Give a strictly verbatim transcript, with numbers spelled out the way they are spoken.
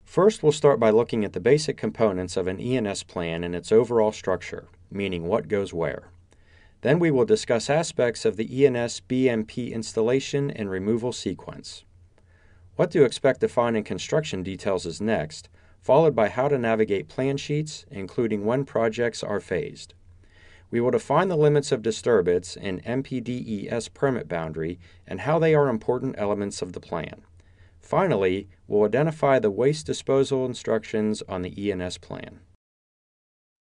First, we'll start by looking at the basic components of an E N S plan and its overall structure, meaning what goes where. Then we will discuss aspects of the E N S B M P installation and removal sequence. What to expect to find in construction details is next, followed by how to navigate plan sheets, including when projects are phased. We will define the limits of disturbance and M P D E S permit boundary and how they are important elements of the plan. Finally, we'll identify the waste disposal instructions on the E N S plan.